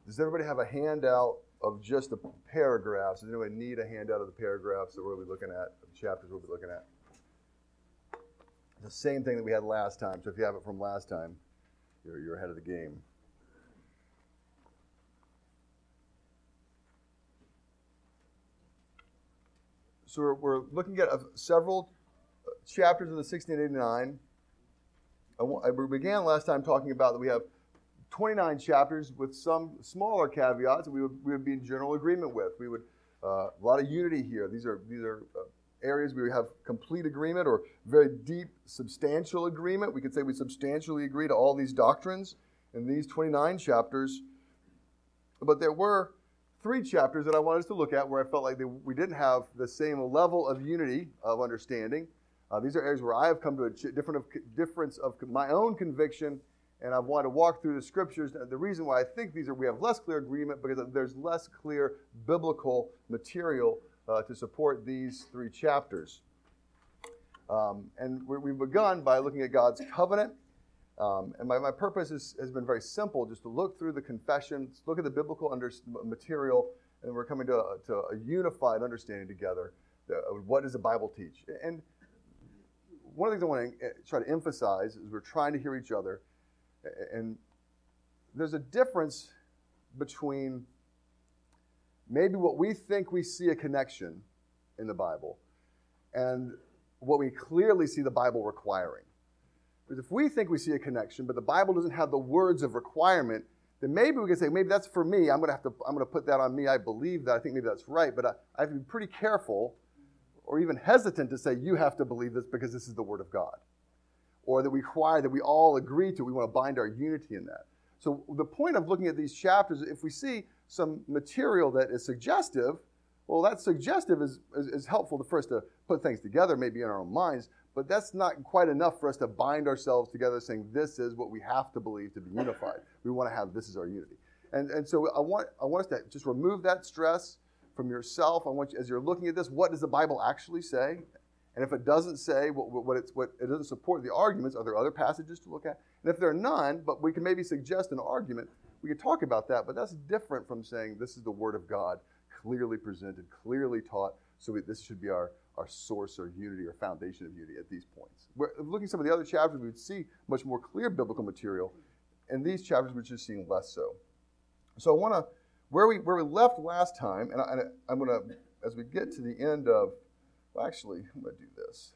Does everybody have a handout of just the paragraphs? Does anybody need a handout of the paragraphs that we'll be looking at, the chapters we'll be looking at? The same thing that we had last time. So if you have it from last time, you're ahead of the game. So we're looking at several chapters of the 1689. We began last time talking about that we have 29 chapters with some smaller caveats that we would be in general agreement with. We would a lot of unity here. These are areas where we have complete agreement or very deep, substantial agreement. We could say we substantially agree to all these doctrines in these 29 chapters. But there were 3 chapters that I wanted us to look at where I felt like we didn't have the same level of unity of understanding. These are areas where I have come to a difference of my own conviction, and I've wanted to walk through the scriptures. The reason why I think we have less clear agreement because there's less clear biblical material to support these 3 chapters. And we've begun by looking at God's covenant. And my purpose has been very simple, just to look through the confessions, look at the biblical material, and we're coming to a unified understanding together. What does the Bible teach? And one of the things I want to try to emphasize is we're trying to hear each other. And there's a difference between maybe what we think we see a connection in the Bible and what we clearly see the Bible requiring. Because if we think we see a connection, but the Bible doesn't have the words of requirement, then maybe we can say, maybe that's for me. I'm going to put that on me. I believe that. I think maybe that's right. But I have to be pretty careful or even hesitant to say you have to believe this because this is the Word of God. Or that we require that we all agree to. We want to bind our unity in that. So the point of looking at these chapters, if we see some material that is suggestive, well, that suggestive is helpful for us to put things together, maybe in our own minds, but that's not quite enough for us to bind ourselves together saying this is what we have to believe to be unified. We want to have this is our unity. And so I want us to just remove that stress from yourself. I want you, as you're looking at this, what does the Bible actually say? And if it doesn't say what it doesn't support the arguments, are there other passages to look at? And if there are none, but we can maybe suggest an argument, we can talk about that, but that's different from saying this is the Word of God, clearly presented, clearly taught, so this should be our source or unity or foundation of unity at these points. Looking at some of the other chapters, we would see much more clear biblical material. In these chapters, we're just seeing less so. So I want to, where we left last time, and I'm going to, as we get to the end of, well, actually, I'm going to do this.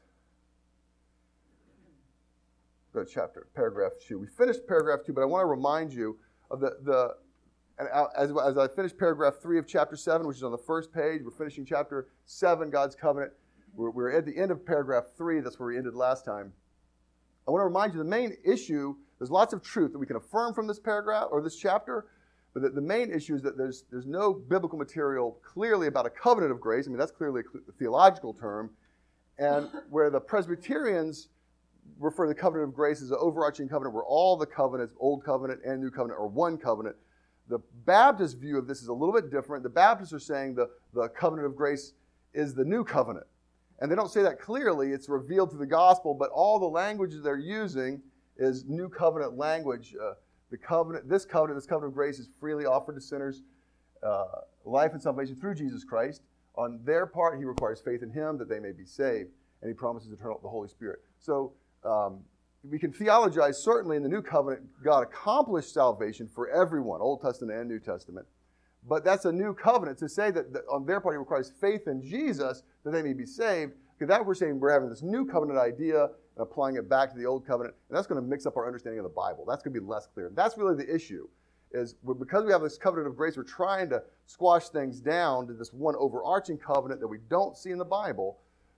Go to paragraph 2. We finished paragraph 2, but I want to remind you of and as I finish paragraph 3 of chapter 7, which is on the first page, we're finishing chapter 7, God's covenant. We're at the end of paragraph 3. That's where we ended last time. I want to remind you the main issue, there's lots of truth that we can affirm from this paragraph or this chapter, but the main issue is that there's no biblical material clearly about a covenant of grace. I mean, that's clearly a theological term. And where the Presbyterians refer to the covenant of grace as an overarching covenant where all the covenants, Old Covenant and New Covenant, are one covenant. The Baptist view of this is a little bit different. The Baptists are saying the covenant of grace is the new covenant. And they don't say that clearly. It's revealed through the gospel, but all the language they're using is new covenant language. This covenant of grace is freely offered to sinners, life and salvation through Jesus Christ. On their part, he requires faith in him that they may be saved, and he promises the Holy Spirit. So we can theologize, certainly in the new covenant, God accomplished salvation for everyone, Old Testament and New Testament. But that's a new covenant. To say that on their part he requires faith in Jesus that they may be saved, because that we're saying we're having this new covenant idea and applying it back to the old covenant, and that's going to mix up our understanding of the Bible. That's going to be less clear. That's really the issue, is because we have this covenant of grace, we're trying to squash things down to this one overarching covenant that we don't see in the Bible.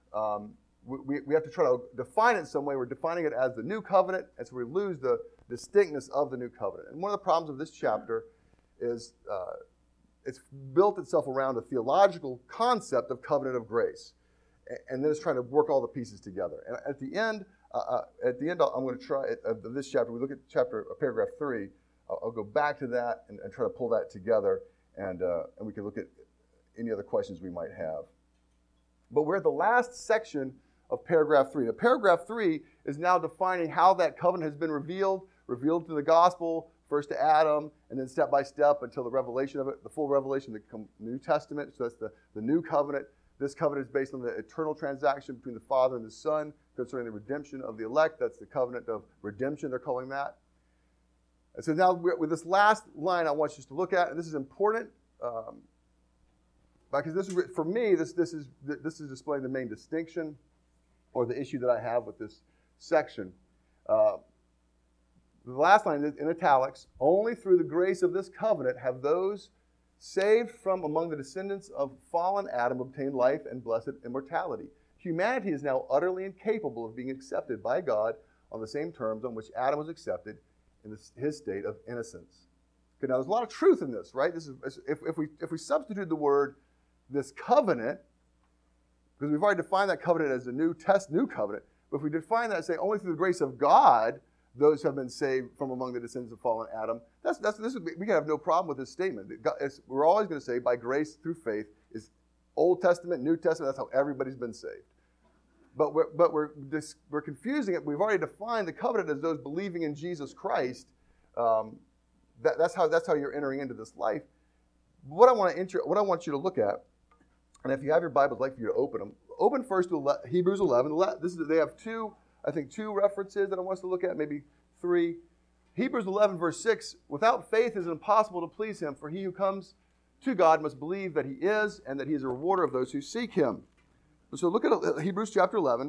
We have to try to define it in some way. We're defining it as the new covenant, and so we lose the distinctness of the new covenant. And one of the problems of this chapter is it's built itself around a theological concept of covenant of grace, and then it's trying to work all the pieces together. And at the end, I'm going to try this chapter. We look at paragraph 3. I'll go back to that and try to pull that together, and we can look at any other questions we might have. But we're at the last section of paragraph 3. Now, paragraph 3 is now defining how that covenant has been revealed through the gospel, first to Adam, and then step by step until the revelation of it, the full revelation, the New Testament. So that's the new covenant. This covenant is based on the eternal transaction between the Father and the Son concerning the redemption of the elect. That's the covenant of redemption, they're calling that. And so now with this last line I want you to look at, and this is important, because this is, for me, this is displaying the main distinction or the issue that I have with this section. The last line is in italics, only through the grace of this covenant have those saved from among the descendants of fallen Adam obtained life and blessed immortality. Humanity is now utterly incapable of being accepted by God on the same terms on which Adam was accepted in his state of innocence. Okay, now there's a lot of truth in this, right? This is if we substitute the word this covenant, because we've already defined that covenant as a new covenant, but if we define that as say only through the grace of God those have been saved from among the descendants of fallen Adam, we can have no problem with this statement. We're always going to say by grace through faith is Old Testament, New Testament. That's how everybody's been saved. But we're confusing it. We've already defined the covenant as those believing in Jesus Christ. That's how you're entering into this life. What I want you to look at, and if you have your Bibles, I'd like for you to open them. Open first to Hebrews 11. They have two references that I want us to look at, maybe three. Hebrews 11, verse 6, without faith it is impossible to please him, for he who comes to God must believe that he is, and that he is a rewarder of those who seek him. So look at Hebrews chapter 11.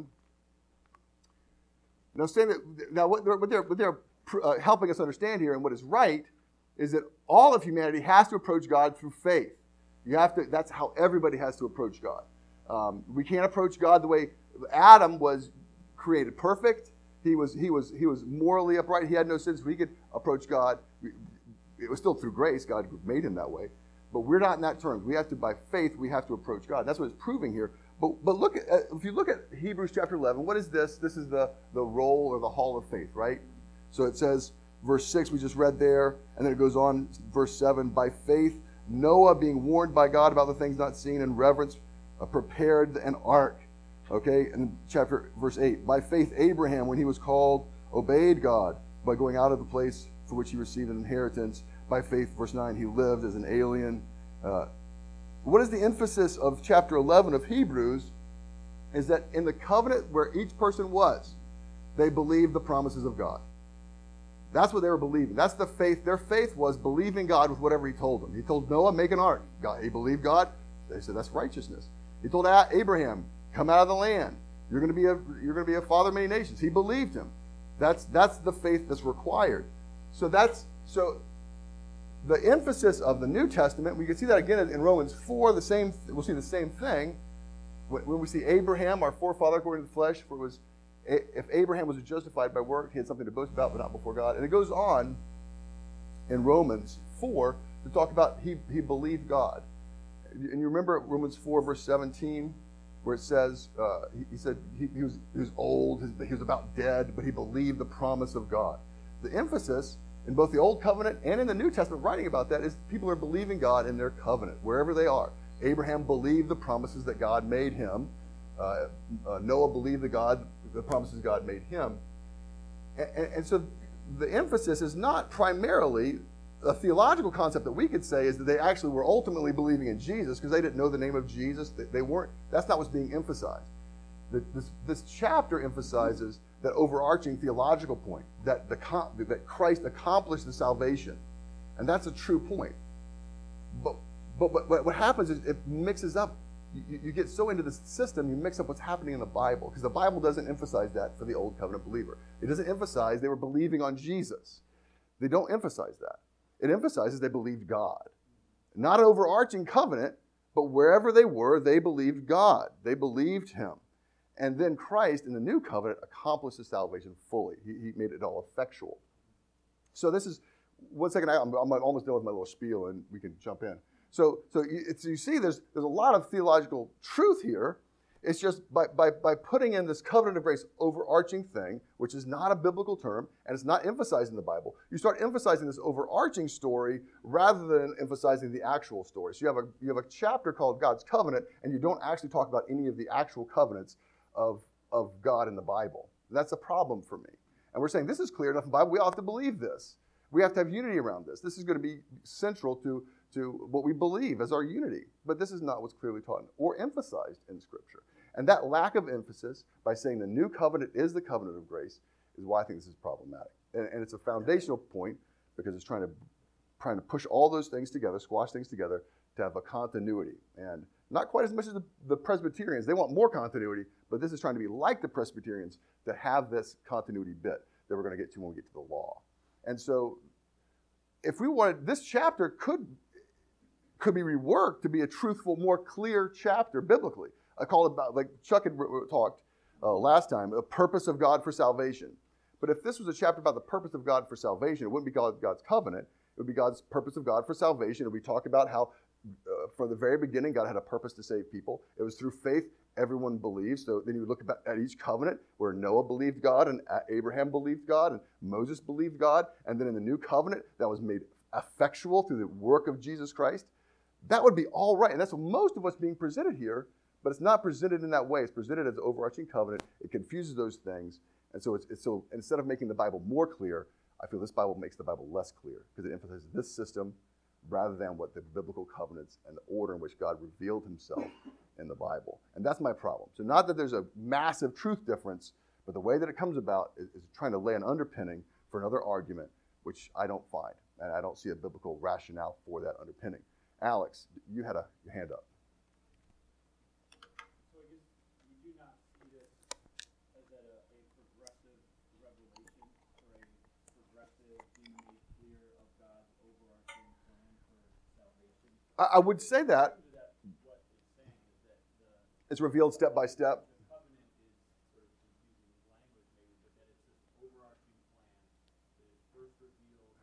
Now what they're helping us understand here, and what is right, is that all of humanity has to approach God through faith. That's how everybody has to approach God. We can't approach God the way Adam was created perfect. He was morally upright. He had no sins. We could approach God. It was still through grace. God made him that way. But we're not in that terms. We have to, by faith, we have to approach God. That's what it's proving here. But if you look at Hebrews chapter 11, what is this? This is the roll or the hall of faith, right? So it says, verse 6, we just read there, and then it goes on, verse 7, by faith, Noah, being warned by God about the things not seen, in reverence, prepared an ark. Okay, and verse 8, by faith, Abraham, when he was called, obeyed God by going out of the place for which he received an inheritance. By faith, verse 9, he lived as an alien. What is the emphasis of chapter 11 of Hebrews is that in the covenant where each person was, they believed the promises of God. That's what they were believing. That's the faith. Their faith was believing God with whatever he told them. He told Noah, make an ark. He believed God. They said, that's righteousness. He told Abraham, come out of the land. You're going to be a father of many nations. He believed him. That's the faith that's required. So the emphasis of the New Testament, we can see that again in Romans 4, we'll see the same thing. When we see Abraham, our forefather according to the flesh, if Abraham was justified by work, he had something to boast about, but not before God. And it goes on in Romans 4 to talk about he believed God. And you remember Romans 4, verse 17, where it says, he said he was old, he was about dead, but he believed the promise of God. The emphasis in both the Old Covenant and in the New Testament writing about that is people are believing God in their covenant, wherever they are. Abraham believed the promises that God made him. Noah believed the promises God made him. And so the emphasis is not primarily a theological concept that we could say is that they actually were ultimately believing in Jesus because they didn't know the name of Jesus. They weren't. That's not what's being emphasized. This chapter emphasizes that overarching theological point that Christ accomplished the salvation, and that's a true point. But what happens is it mixes up. You get so into the system, you mix up what's happening in the Bible, because the Bible doesn't emphasize that for the Old Covenant believer. It doesn't emphasize they were believing on Jesus. They don't emphasize that. It emphasizes they believed God. Not an overarching covenant, but wherever they were, they believed God. They believed him. And then Christ, in the new covenant, accomplished the salvation fully. He made it all effectual. So this is, one second, I'm almost done with my little spiel, and we can jump in. So you see there's a lot of theological truth here. It's just by putting in this covenant of grace overarching thing, which is not a biblical term, and it's not emphasized in the Bible, you start emphasizing this overarching story rather than emphasizing the actual story. So you have a chapter called God's Covenant, and you don't actually talk about any of the actual covenants of God in the Bible. That's a problem for me. And we're saying this is clear enough in the Bible, we all have to believe this. We have to have unity around this. This is going to be central to what we believe as our unity. But this is not what's clearly taught or emphasized in Scripture. And that lack of emphasis by saying the new covenant is the covenant of grace is why I think this is problematic. And it's a foundational point because it's trying to push all those things together, squash things together to have a continuity. And not quite as much as the Presbyterians. They want more continuity, but this is trying to be like the Presbyterians to have this continuity bit that we're going to get to when we get to the law. And so if we wanted, this chapter could be reworked to be a truthful, more clear chapter biblically. I call it, about, like Chuck had talked last time, the purpose of God for salvation. But if this was a chapter about the purpose of God for salvation, it wouldn't be God's covenant. It would be God's purpose of God for salvation. And we talk about how from the very beginning, God had a purpose to save people. It was through faith everyone believes. So then you look at each covenant where Noah believed God and Abraham believed God and Moses believed God. And then in the new covenant that was made effectual through the work of Jesus Christ. That would be all right. And that's most of what's being presented here, but it's not presented in that way. It's presented as an overarching covenant. It confuses those things. And so so instead of making the Bible more clear, I feel this Bible makes the Bible less clear because it emphasizes this system rather than what the biblical covenants and the order in which God revealed himself in the Bible. And that's my problem. So not that there's a massive truth difference, but the way that it comes about is trying to lay an underpinning for another argument, which I don't find. And I don't see a biblical rationale for that underpinning. Alex, you had your hand up. So I guess we do not see this as a progressive revelation or a progressive being made clear of God's overarching plan for salvation. I would say that. What it's saying is that It's revealed step by step. the covenant is sort of using language maybe, but that it's this overarching plan that is first revealed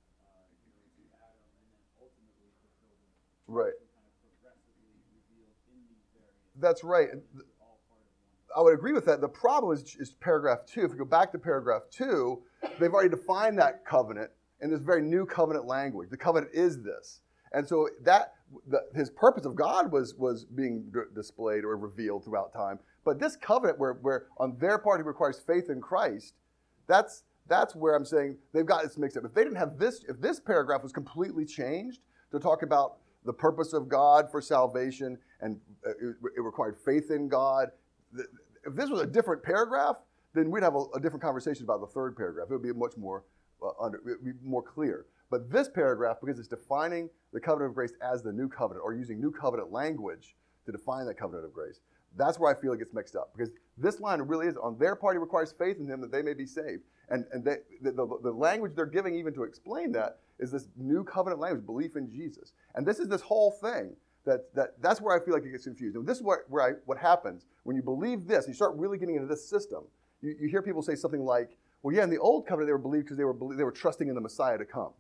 to Adam and then ultimately fulfilled in Right. kind of progressively revealed in these various. That's right. All part of one. I would agree with that. The problem is paragraph 2. If we go back to paragraph 2, they've already defined that covenant in this very new covenant language. The covenant is this. And so his purpose of God was being displayed or revealed throughout time. But this covenant where on their part he requires faith in Christ, that's where I'm saying they've got this mixed up. If they didn't have this, if this paragraph was completely changed to talk about the purpose of God for salvation and it required faith in God, if this was a different paragraph, then we'd have a different conversation about the third paragraph. It would be much more it would be more clear. But this paragraph, because it's defining the covenant of grace as the new covenant or using new covenant language to define that covenant of grace, that's where I feel it gets mixed up. Because this line really is, on their part, it requires faith in him that they may be saved. And the language they're giving even to explain that is this new covenant language, belief in Jesus. And this is this whole thing that's where I feel like it gets confused. And this is what happens when you believe this, and you start really getting into this system. You hear people say something like, well, yeah, in the old covenant they were believed because they were trusting in the Messiah to come.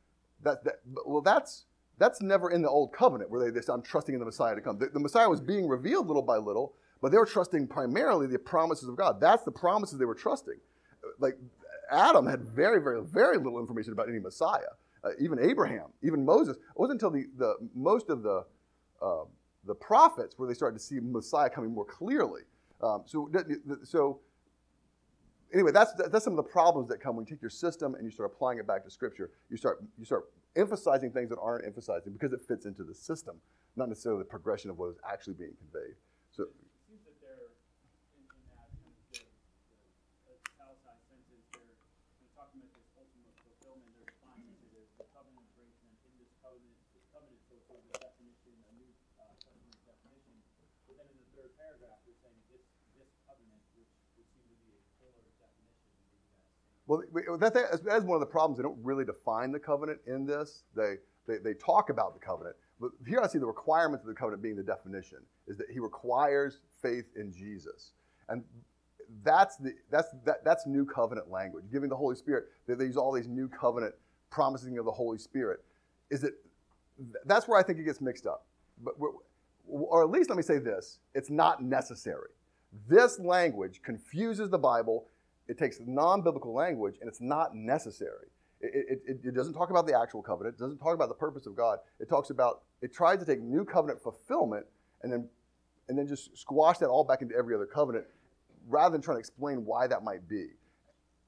That's never in the old covenant where they say, I'm trusting in the Messiah to come. The Messiah was being revealed little by little, but they were trusting primarily the promises of God. That's the promises they were trusting. Like Adam had very, very, very little information about any Messiah. Even Abraham, even Moses. It wasn't until most of the prophets where they started to see Messiah coming more clearly. So anyway, that's some of the problems that come when you take your system and you start applying it back to Scripture. You start emphasizing things that aren't emphasizing because it fits into the system, not necessarily the progression of what is actually being conveyed. So It seems that they're in that Palestine sense is they're talking about this ultimate fulfillment. They're defining it as the covenant of grace, and in this covenant so sort of the definition, a new Testament definition. But then in the third paragraph, they're saying this covenant, which would seem to be a fuller definition. Well, that's one of the problems. They don't really define the covenant in this. They talk about the covenant. But here I see the requirements of the covenant being the definition, is that he requires faith in Jesus. And that's new covenant language, giving the Holy Spirit. They use all these new covenant promising of the Holy Spirit. That's where I think it gets mixed up. Or at least let me say this, it's not necessary. This language confuses the Bible. It takes non-biblical language, and it's not necessary. It doesn't talk about the actual covenant. It doesn't talk about the purpose of God. It tries to take new covenant fulfillment and then just squash that all back into every other covenant rather than trying to explain why that might be.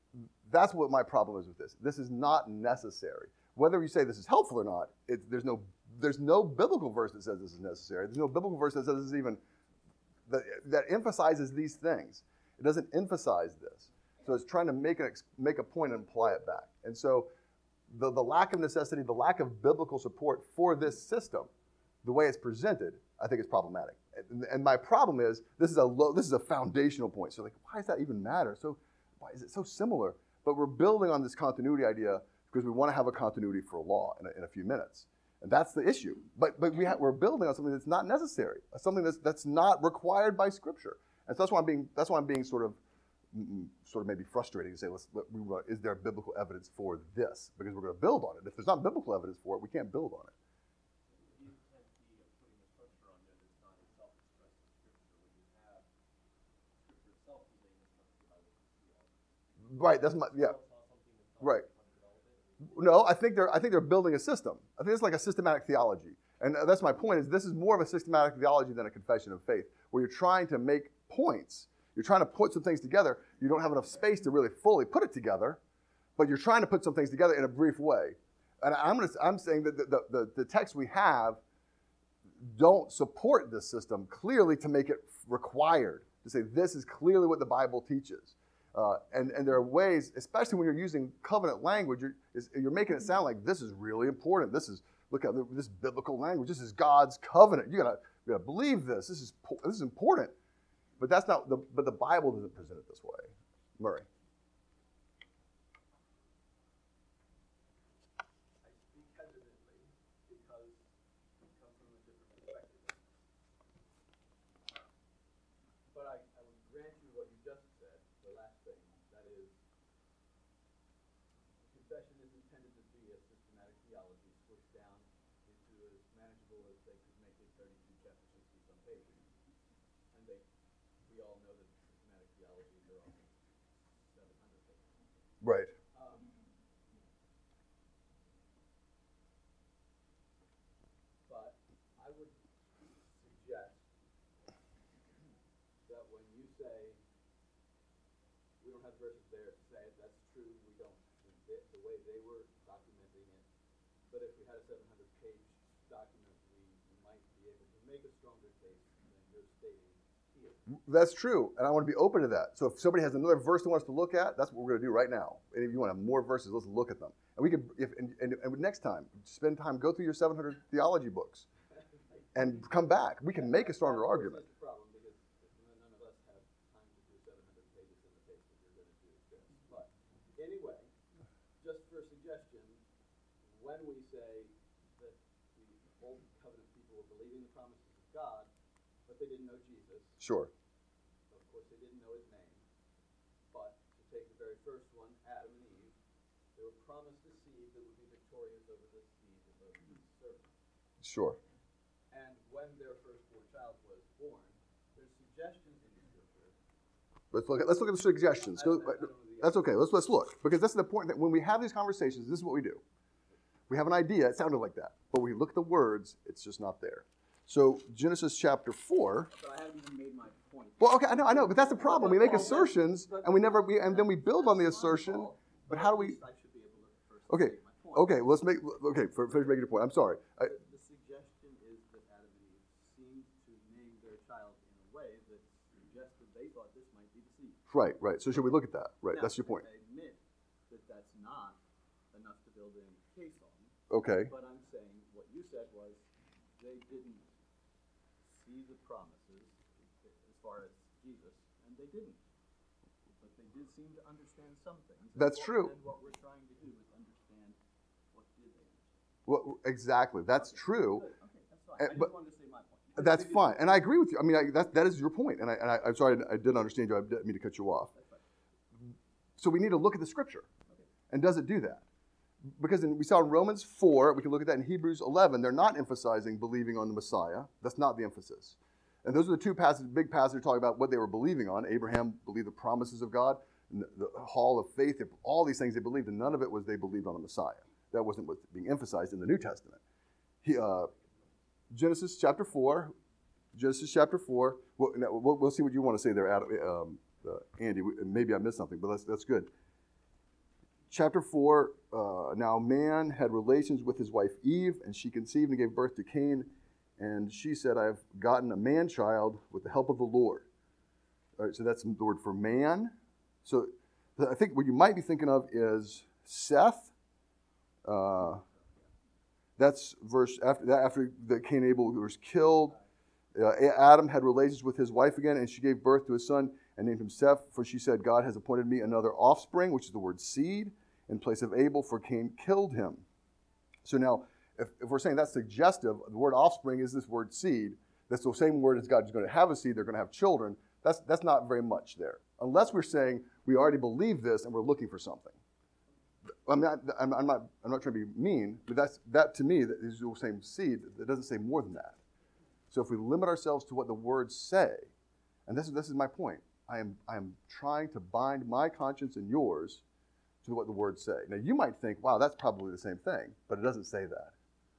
That's what my problem is with this. This is not necessary. Whether you say this is helpful or not, there's no biblical verse that says this is necessary. There's no biblical verse that says this is even that emphasizes these things. It doesn't emphasize this. So it's trying to make a point and apply it back. And so the lack of necessity, the lack of biblical support for this system, the way it's presented, I think is problematic. And my problem is this is a foundational point. So like, why does that even matter? So why is it so similar? But we're building on this continuity idea because we want to have a continuity for a law in a few minutes. And that's the issue. But we're building on something that's not necessary, something that's not required by Scripture. And so that's why I'm being sort of maybe frustrating to say, is there biblical evidence for this? Because we're going to build on it. If there's not biblical evidence for it, we can't build on it. You can't be putting a structure on there that's not itself expressed in Scripture when you have Scripture itself saying it's not the Bible theology. Right. Right. No, I think they're building a system. I think it's like a systematic theology. And that's my point, is this is more of a systematic theology than a confession of faith, where you're trying to make points. You're trying to put some things together. You don't have enough space to really fully put it together, but you're trying to put some things together in a brief way. And I'm saying that the texts we have don't support this system clearly to make it required, to say this is clearly what the Bible teaches. And there are ways, especially when you're using covenant language, you're making it sound like this is really important. Look at this biblical language. This is God's covenant. You gotta believe this. This is important. But that's not. But the Bible doesn't present it this way. Murray. I speak hesitantly because we come from a different perspective. But I would grant you what you just said, the last thing, that is, confession is intended to be a systematic theology pushed down into as manageable as they could make it 32 chapter 60 some pages. And we all know that systematic theologies are often 700 pages. Right. But I would suggest that when you say we don't have verses there to say it, that's true, we don't. The way they were documenting it, but if we had a 700-page document, we might be able to make a stronger case than you're stating here. That's true, and I want to be open to that. So if somebody has another verse they want us to look at, that's what we're going to do right now. And if you want to have more verses, let's look at them. And we could, and next time, spend time, go through your 700 theology books, and come back. We can make a stronger argument. That's the problem, because none of us have time to do 700 pages in the pace that you're going to do this. But anyway, just for a suggestion, when we say that the Old Covenant people were believing the promises of God, but they didn't know Jesus. Sure. Of course, they didn't know his name. But to take the very first one, Adam and Eve, they were promised a seed that would be victorious over the seed of the serpent. Sure. And when their firstborn child was born, there's suggestions in the Scripture. Let's look at the suggestions. That's okay. Let's look, because that's the point that when we have these conversations, this is what we do. We have an idea. It sounded like that, but we look at the words. It's just not there. So Genesis chapter 4. But I haven't even made my point. Well, okay, I know, but that's the problem. We make assertions, and and then we build on the assertion. But how do we? I should be able to first Okay, make my point. finish making your point. I'm sorry. The suggestion is that Adam and Eve seemed to name their child in a way that suggested they thought this might be the seed. Right. So should we look at that? Right, Now, that's your point. I admit that that's not enough to build any case on. Okay. But I'm saying what you said was they didn't see the promises as far as Jesus, and they didn't. But they did seem to understand some things. That's true. And what we're trying to do is understand what did they understand. Well, exactly. That's true. Good. Okay, that's fine. I just but- wanted to say my point. That's fine, and I agree with you. I mean, that is your point, and I'm sorry I didn't understand you. I didn't mean to cut you off. That's fine. So we need to look at the Scripture, Okay. and does it do that? Because we saw in Romans 4, we can look at that in Hebrews 11. They're not emphasizing believing on the Messiah. That's not the emphasis. And those are the two big passages talking about what they were believing on. Abraham believed the promises of God, and the hall of faith, all these things they believed, and none of it was they believed on the Messiah. That wasn't what's being emphasized in the New Testament. Genesis chapter 4. We'll see what you want to say there, Adam, Andy. Maybe I missed something, but that's good. chapter 4, now man had relations with his wife Eve, and she conceived and gave birth to Cain. And she said, I have gotten a man-child with the help of the Lord. All right, so that's the word for man. So I think what you might be thinking of is Seth. That's verse after the Cain and Abel was killed. Adam had relations with his wife again, and she gave birth to a son and named him Seth, for she said, God has appointed me another offspring, which is the word seed, in place of Abel, for Cain killed him. So now, if we're saying that's suggestive, the word offspring is this word seed. That's the same word as God is going to have a seed, they're going to have children. That's not very much there. Unless we're saying we already believe this and we're looking for something. I'm not trying to be mean, but that to me is the same seed. It doesn't say more than that. So if we limit ourselves to what the words say, and this is my point, I am trying to bind my conscience and yours to what the words say. Now you might think, wow, that's probably the same thing, but it doesn't say that.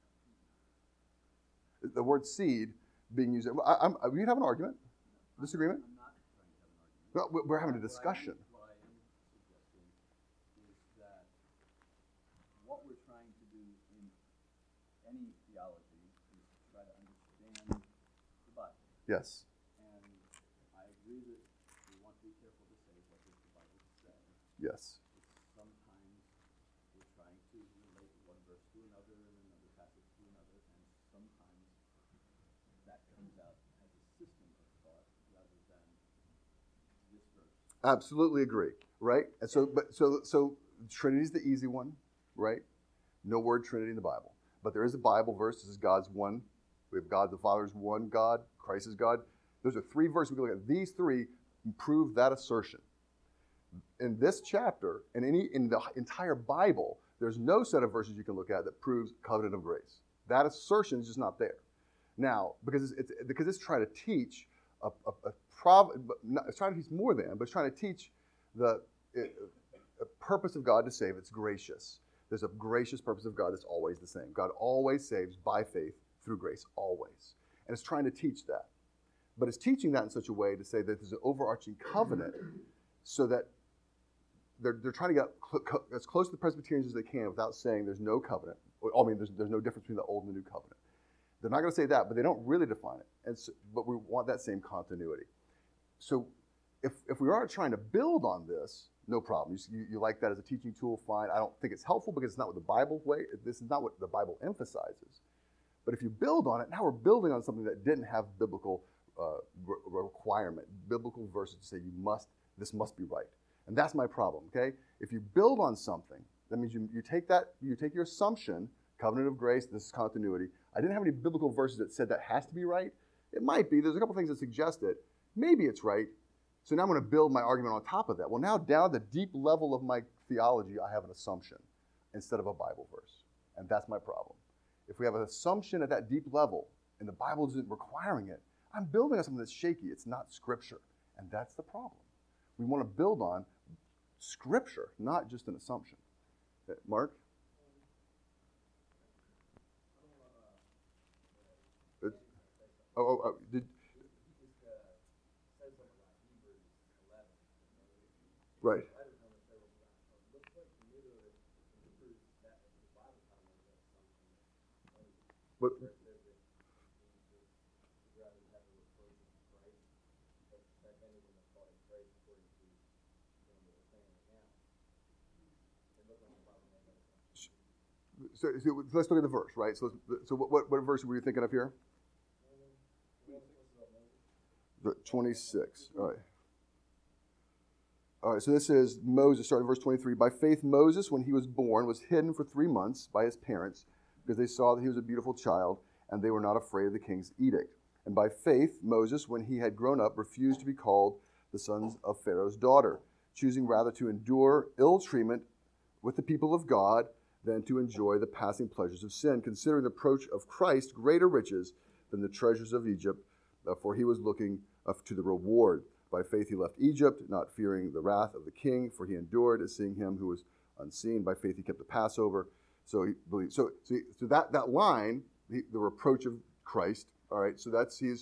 The word seed being used. We'd have an argument, disagreement. I'm not trying to have an argument. Well, we're having a discussion. What I am suggesting is that what we're trying to do in any theology is to try to understand the Bible. Yes. And I agree that we want to be careful to say what does the Bible say. Yes. Sometimes we're trying to relate one verse to another and another passage to another, and sometimes that comes out as a system of thought rather than this verse. Absolutely agree. Right? And so Trinity is the easy one, right? No word Trinity in the Bible. But there is a Bible verse. This is God's one. We have God the Father is one God. Christ is God. Those are three verses we can look at. These three prove that assertion. In this chapter, and in the entire Bible, there's no set of verses you can look at that proves covenant of grace. That assertion is just not there. Now, because it's trying to teach it's trying to teach more than, but it's trying to teach the purpose of God to save. It's gracious. There's a gracious purpose of God that's always the same. God always saves by faith through grace, always. And it's trying to teach that. But it's teaching that in such a way to say that there's an overarching covenant so that they're trying to get as close to the Presbyterians as they can without saying there's no covenant. I mean, there's no difference between the old and the new covenant. They're not going to say that, but they don't really define it. But we want that same continuity. So if we are trying to build on this, no problem. You like that as a teaching tool, fine. I don't think it's helpful because it's not what the Bible this is not what the Bible emphasizes. But if you build on it, now we're building on something that didn't have biblical requirement, biblical verses to say this must be right. And that's my problem, okay? If you build on something, that means you take your assumption, covenant of grace, this is continuity. I didn't have any biblical verses that said that has to be right. It might be. There's a couple things that suggest it. Maybe it's right. So now I'm going to build my argument on top of that. Well, now down at the deep level of my theology, I have an assumption instead of a Bible verse. And that's my problem. If we have an assumption at that deep level and the Bible isn't requiring it, I'm building on something that's shaky. It's not Scripture. And that's the problem. We want to build on Scripture, not just an assumption. Mark? Right. But so let's look at the verse, right? So what verse were you thinking of here? The 26. All right. All right, so this is Moses, starting verse 23. By faith, Moses, when he was born, was hidden for 3 months by his parents because they saw that he was a beautiful child, and they were not afraid of the king's edict. And by faith, Moses, when he had grown up, refused to be called the son of Pharaoh's daughter, choosing rather to endure ill treatment with the people of God than to enjoy the passing pleasures of sin, considering the approach of Christ greater riches than the treasures of Egypt, for he was looking to the reward. By faith he left Egypt, not fearing the wrath of the king, for he endured as seeing him who was unseen. By faith he kept the Passover. So he believed. So that line, the reproach of Christ. All right. So that's he.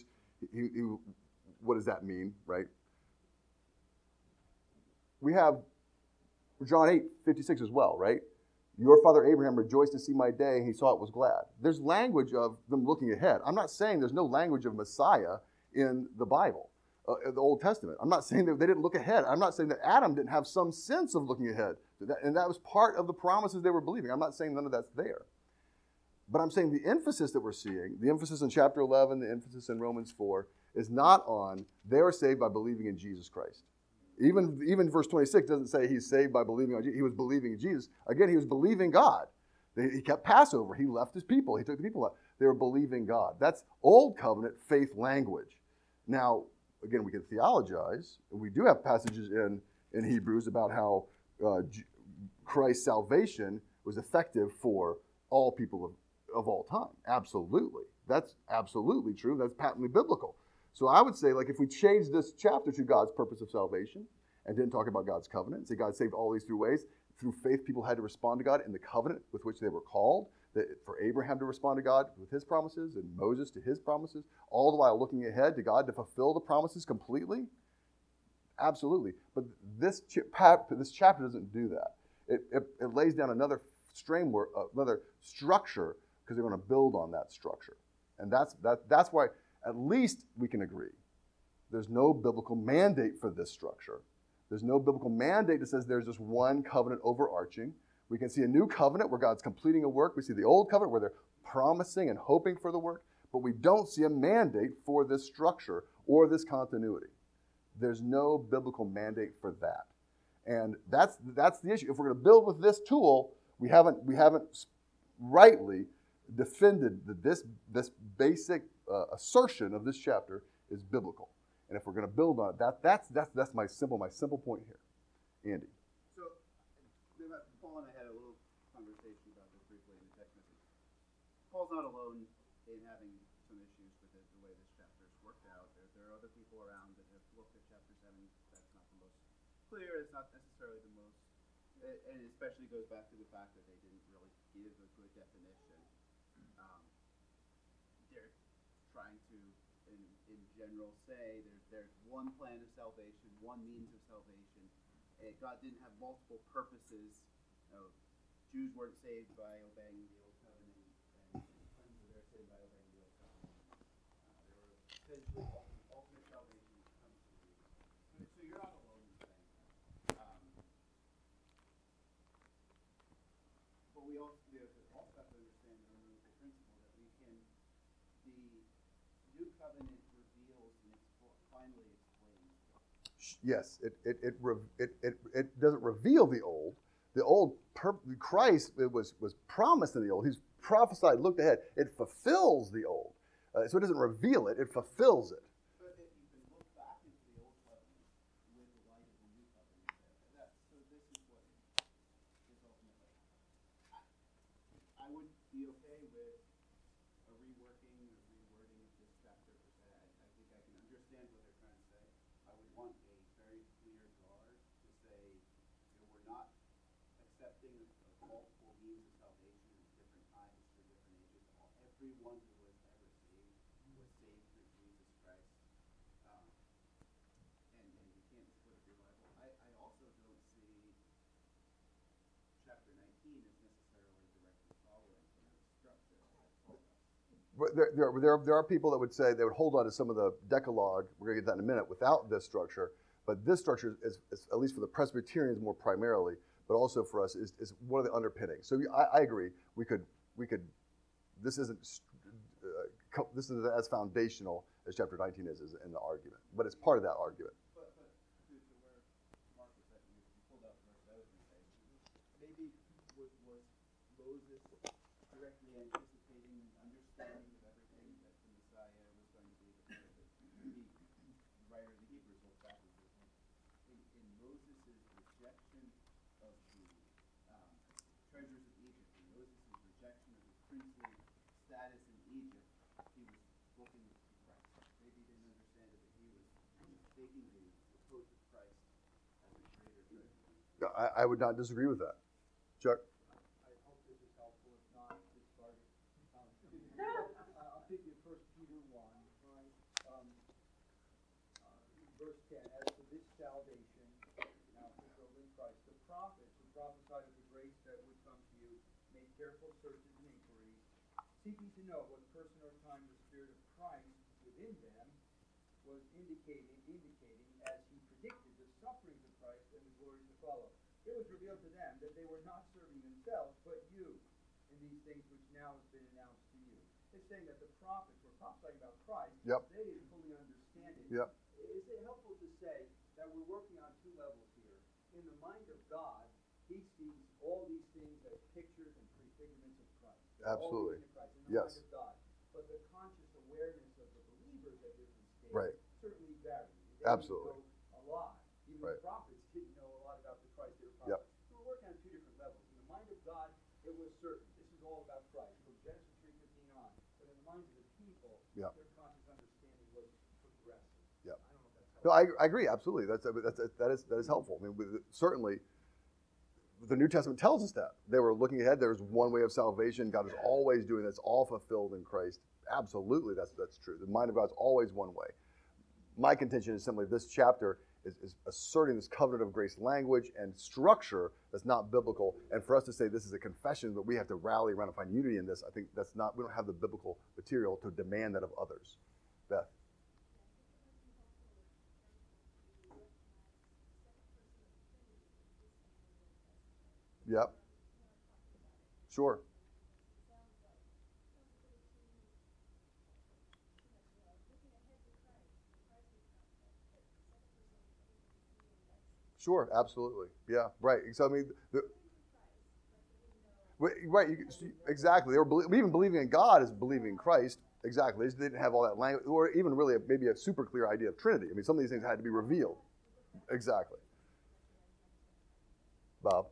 What does that mean, right? We have John 8:56 as well, right? Your father Abraham rejoiced to see my day, and he saw it was glad. There's language of them looking ahead. I'm not saying there's no language of Messiah in the Bible, in the Old Testament. I'm not saying that they didn't look ahead. I'm not saying that Adam didn't have some sense of looking ahead. And that was part of the promises they were believing. I'm not saying none of that's there. But I'm saying the emphasis that we're seeing, the emphasis in chapter 11, the emphasis in Romans 4, is not on they are saved by believing in Jesus Christ. Even verse 26 doesn't say he's saved by believing on Jesus. He was believing in Jesus. Again, he was believing God. He kept Passover. He left his people. He took the people out. They were believing God. That's Old Covenant faith language. Now, again, we can theologize. We do have passages in Hebrews about how Christ's salvation was effective for all people of all time. Absolutely. That's absolutely true. That's patently biblical. So I would say, like, if we change this chapter to God's purpose of salvation and didn't talk about God's covenant, say God saved all these three ways. Through faith, people had to respond to God in the covenant with which they were called. That for Abraham to respond to God with his promises and Moses to his promises, all the while looking ahead to God to fulfill the promises completely. Absolutely. But this chapter doesn't do that. It lays down another framework, another structure, because they're going to build on that structure. And that's why at least we can agree. There's no biblical mandate for this structure. There's no biblical mandate that says there's just one covenant overarching. We can see a new covenant where God's completing a work. We see the old covenant where they're promising and hoping for the work. But we don't see a mandate for this structure or this continuity. There's no biblical mandate for that. And that's the issue. If we're going to build with this tool, we haven't rightly defended that this basic assertion of this chapter is biblical. And if we're going to build on it, that's my simple point here. Andy. So, Paul and I had a little conversation about this briefly in the text message. Paul's not alone in having some issues with the way this chapter is worked out. There are other people around that have looked at chapter 7. That's not the most clear. It's not necessarily the most, and it especially goes back to the fact that they didn't really give a good definition. They're trying to, in general, say there's one plan of salvation, one means of salvation. God didn't have multiple purposes. Jews weren't saved by obeying the Old Covenant, and they're saved by obeying the Old Covenant. There were essentially ultimate salvation comes from Jesus. So you're not alone in saying that. But we also have to understand the biblical principle that the new covenant reveals and finally explains. Yes, it doesn't reveal the old. The old, Christ was promised in the old. He's prophesied, looked ahead. It fulfills the old. So it doesn't reveal it, it fulfills it. But you can look back into the old covenant with the light of the new covenant. So this is what is ultimately. I would be okay with a reworking or rewording of this chapter per se. I think I can understand what they're trying to say. I would want a very clear guard to say we're not accepting of multiple means of salvation at different times for different ages. Everyone who was ever saved was saved through Jesus Christ. And you can't split up your Bible. I also don't see chapter 19 as necessarily directly following from the structure that told us. There are people that would say they would hold on to some of the Decalogue. We're going to get that in a minute without this structure. But this structure is at least for the Presbyterians more primarily, but also for us is one of the underpinnings. So I agree. We could. This isn't as foundational as chapter 19 is in the argument, but it's part of that argument. But to where Mark was at, you pulled out the verse I was going to say. Maybe was Moses directly anticipating and understanding of everything that the Messiah was going to be? The writer of the Hebrews looks back and says, in Moses' rejection of the treasures of Egypt, in Moses' rejection of the priestly status in Egypt, he was looking to Christ. Maybe he didn't understand it, but he was taking the hope of Christ as a greater treasure. I would not disagree with that. Chuck? I hope this is helpful. If not, it's started. I'll take you 1 Peter 1, right? Verse 10, as to this salvation, now fulfilled in Christ, the prophets prophesied of the grace that would come to you, made careful searches and inquiries, seeking to know what person or time the Spirit of Christ within them was indicating as he predicted the sufferings of Christ and the glory to follow. It was revealed to them that they were not serving themselves, but you, in these things which now has been announced to you. It's saying that the prophets were prophesying about Christ. Yep. They didn't fully understand it. Yep. Is it helpful to say that we're working on two levels here? In the mind of God, he sees all these things as pictures and prefigurements of Christ. They're all Absolutely. written in Christ, in the Yes. mind of God. But the conscious awareness of the believers at different stages Right. certainly varies. They Absolutely. didn't know a lot. Even Right. the prophets didn't know a lot about the Christ they were Yep. prophesying. So we're working on two different levels. In the mind of God, it was certain. This is all about Christ, from Genesis 3:15 on. But in the minds of the people, Yep. their conscious understanding was progressive. Yep. I don't know if that's helpful. No, I agree absolutely. That is helpful. I mean, certainly, the New Testament tells us that they were looking ahead. There's one way of salvation. God is always doing this, all fulfilled in Christ. Absolutely, that's true. The mind of God is always one way. My contention is simply this chapter is asserting this covenant of grace language and structure that's not biblical. And for us to say this is a confession that we have to rally around and find unity in this, I think that's not. We don't have the biblical material to demand that of others. Beth. Yep. Sure. Sure, absolutely. Yeah, right. So I mean, right, exactly. They were even believing in God is believing in Christ. Exactly. They didn't have all that language, or even really maybe a super clear idea of Trinity. I mean, some of these things had to be revealed. Exactly. Bob.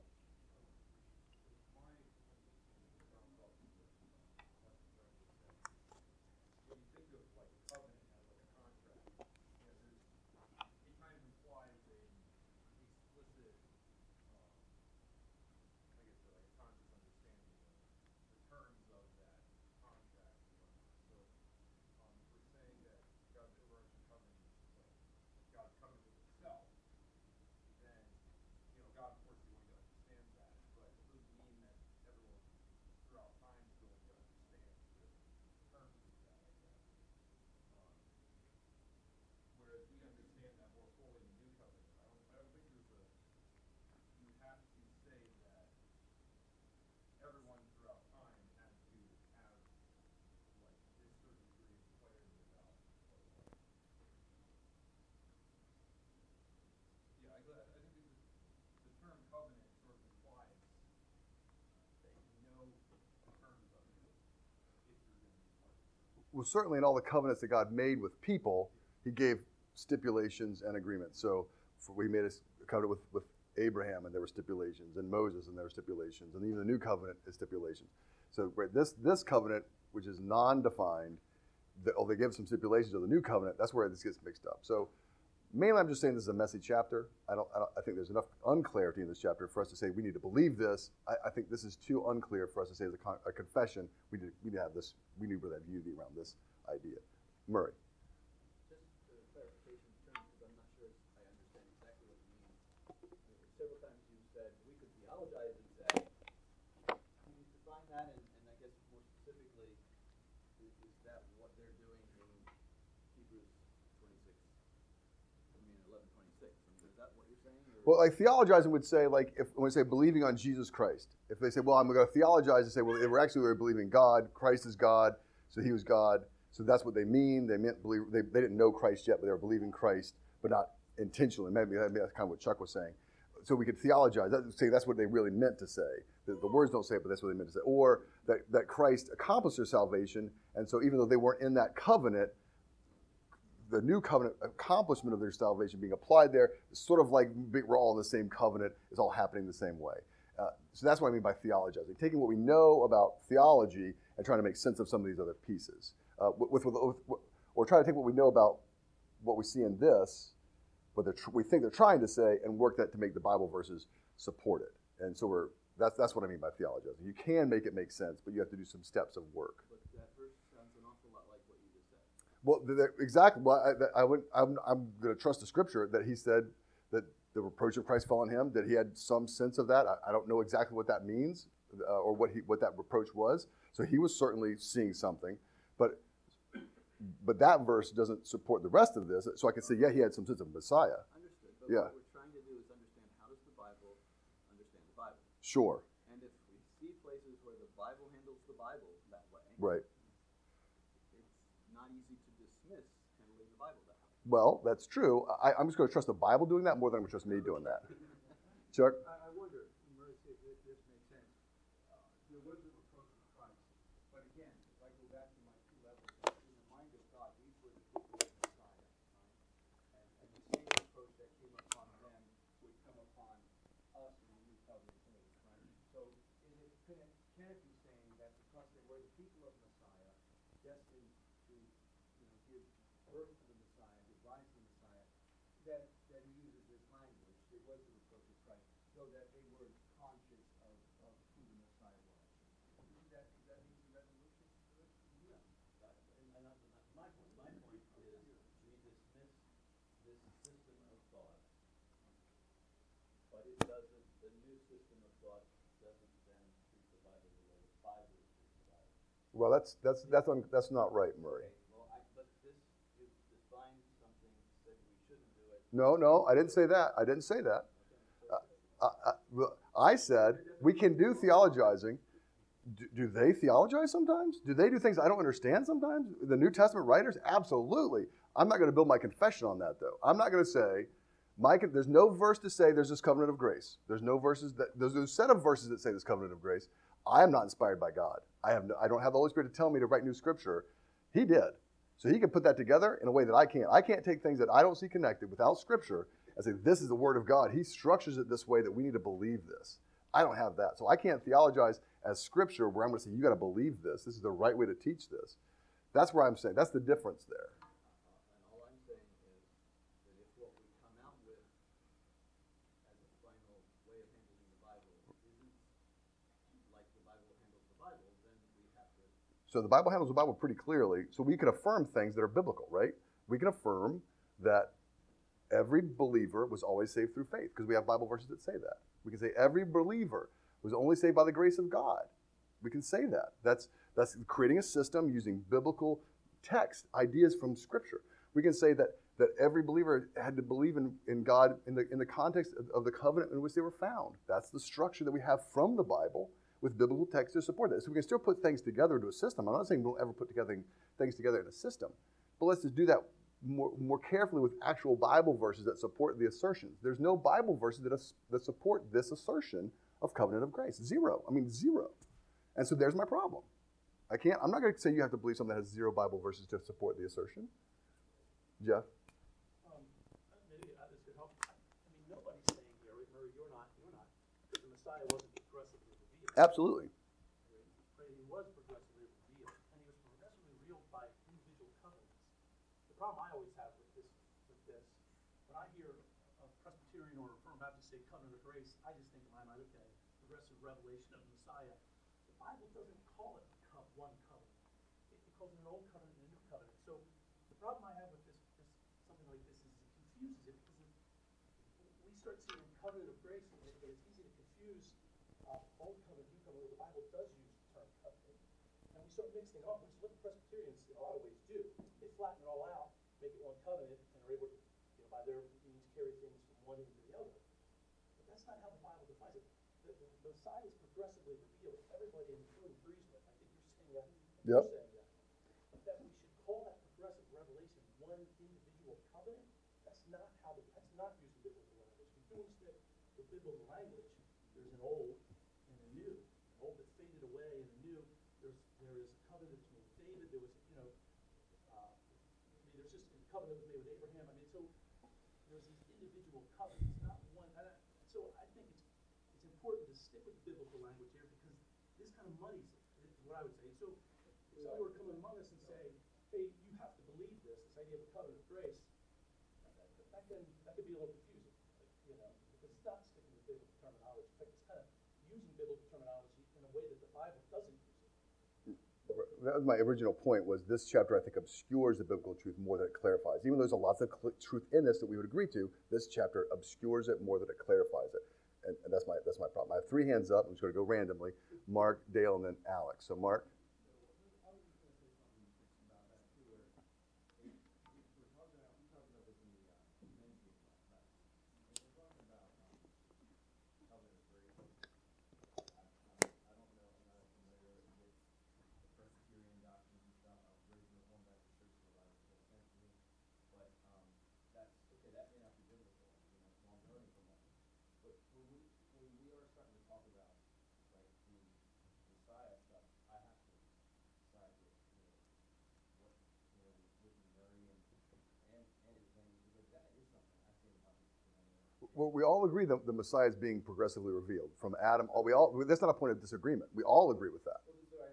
Well, certainly in all the covenants that God made with people, he gave stipulations and agreements. So we made a covenant with Abraham, and there were stipulations, and Moses, and there were stipulations, and even the new covenant is stipulations. So right, this covenant, which is non-defined, they give some stipulations of the new covenant. That's where this gets mixed up. So mainly, I'm just saying this is a messy chapter. I think there's enough unclarity in this chapter for us to say we need to believe this. I think this is too unclear for us to say as a confession. We need to have this. We need to have unity around this idea. Murray. Just for clarification terms, because I'm not sure I understand exactly what you mean. Several times you said we could theologize and say, can you define that? And I guess more specifically, is that what they're doing in Hebrews 26? 11:26. Is that what you're saying? Or? Well, like theologizing would say, like, when we say believing on Jesus Christ, if they say, well, I'm going to theologize and say, well, they were believing God, Christ is God, so he was God, so that's what they mean. They meant believe. They didn't know Christ yet, but they were believing Christ, but not intentionally. Maybe that's kind of what Chuck was saying. So we could theologize, say that's what they really meant to say. The words don't say it, but that's what they meant to say. Or that Christ accomplished their salvation, and so even though they weren't in that covenant, the new covenant accomplishment of their salvation being applied there is sort of like we're all in the same covenant, is all happening the same way. So that's what I mean by theologizing, taking what we know about theology and trying to make sense of some of these other pieces. Or trying to take what we know about what we see in this, what we think they're trying to say, and work that to make the Bible verses support it. And so that's what I mean by theologizing. You can make it make sense, but you have to do some steps of work. But that verse sounds an awful lot like what you just said. Well, exactly. Well, I'm going to trust the scripture that he said that the reproach of Christ fell on him, that he had some sense of that. I don't know exactly what that means or what that reproach was. So he was certainly seeing something. But that verse doesn't support the rest of this. So I can say, yeah, he had some sense of Messiah. Understood. But Yeah. what we're trying to do is understand, how does the Bible understand the Bible? Sure. And if we see places where the Bible handles the Bible that way, Right. it's not easy to dismiss handling the Bible that way. Well, that's true. I'm just going to trust the Bible doing that more than I'm going to trust me doing that. Chuck? I wonder, Mercy, if this makes sense. There was a reproach of Christ, but again, if I go back to my two levels, in the mind of God, these were the people of Messiah, right? And the same reproach that came upon them would come upon us in the new covenant age, right? So can it be saying that because they were the people of Messiah, destined to give birth to the Messiah, give rise to the Messiah, that he uses this language, it was the reproach of Christ, so that they were conscious of who the Messiah was. Is that easy resolution to it? Yeah. And that's my point. My point is, we dismiss this system of thought, but it doesn't, the new system of thought doesn't then treat the Bible the way the Bible treats the Bible. Well, that's not right, Murray. Okay, well, but this, you defined something, said we shouldn't do it. No, I didn't say that. I didn't say that. I said we can do theologizing. Do they theologize sometimes? Do they do things I don't understand sometimes? The New Testament writers? Absolutely. I'm not going to build my confession on that, though. I'm not going to say, there's no verse to say there's this covenant of grace. There's a set of verses that say this covenant of grace. I am not inspired by God. I don't have the Holy Spirit to tell me to write new scripture. He did. So he can put that together in a way that I can't. I can't take things that I don't see connected without scripture and say, this is the word of God. He structures it this way that we need to believe this. I don't have that. So I can't theologize as scripture where I'm going to say, you got to believe this. This is the right way to teach this. That's where I'm saying. That's the difference there. And all I'm saying is that if what we come out with as a final way of handling the Bible isn't like the Bible handles the Bible, then we have to. So the Bible handles the Bible pretty clearly. So we can affirm things that are biblical, right? We can affirm that every believer was always saved through faith because we have Bible verses that say that. We can say every believer was only saved by the grace of God. We can say that. That's creating a system using biblical text, ideas from Scripture. We can say that every believer had to believe in God in the context of the covenant in which they were found. That's the structure that we have from the Bible with biblical text to support that. So we can still put things together into a system. I'm not saying we'll ever put things together in a system, but let's just do that more carefully with actual Bible verses that support the assertions. There's no Bible verses that support this assertion of covenant of grace. Zero. And so there's my problem. I'm not going to say you have to believe something that has zero Bible verses to support the assertion. Jeff? Maybe this could help. Nobody's saying here, Murray, you're not, because the Messiah wasn't progressively revealed. Absolutely. Right? He was progressively revealed, and he was progressively revealed by individual covenants. The problem I always have with this, when I hear a Presbyterian or a Reformed Baptist say covenant of grace, I just think in my mind, okay, progressive revelation of the Messiah. The Bible doesn't call it one covenant. It calls it an old covenant and a new covenant. So the problem I have with this something like this is it confuses it because we start seeing covenant of grace, and it's easy to confuse old covenant, new covenant, where the Bible does use the term covenant. And we start mixing up, which is what the Presbyterians in a lot of ways do. They flatten it all out, make it one covenant, and are able to, by their means, carry things from one into the other. But that's not how the Bible defines it. The Messiah is progressively revealed. Everybody in the room agrees with. I think you're saying that. Yep. You're saying that. That we should call that progressive revelation one individual covenant. That's not using biblical language. We do instead with biblical language. There's an old and a new. An old that faded away and a new. There is a covenant that's made with David. There was, there's just a covenant that was made with Abraham. So there's these individual covenants, not one. So I think it's important to stick with the biblical language here because this kind of muddies it, is what I would say. So if somebody were to come among us and say, hey, you have to believe this idea of a covenant of grace, that could be a little confusing, because it's not sticking with biblical terminology. In fact, it's kind of using biblical terminology in a way that the Bible doesn't use it. that was my original point, was this chapter, I think, obscures the biblical truth more than it clarifies. Even though there's a lot of truth in this that we would agree to, this chapter obscures it more than it clarifies it. And that's my problem. I have three hands up. I'm just going to go randomly. Mark, Dale, and then Alex. So Mark. Well, we all agree that the Messiah is being progressively revealed from Adam. That's not a point of disagreement. We all agree with that.